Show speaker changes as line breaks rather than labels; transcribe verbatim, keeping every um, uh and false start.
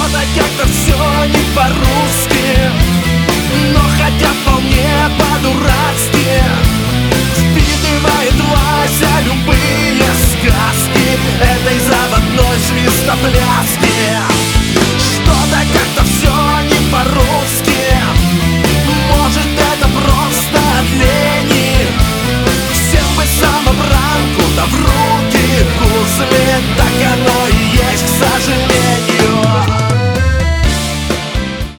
Что-то как-то все не по-русски, но хотя вполне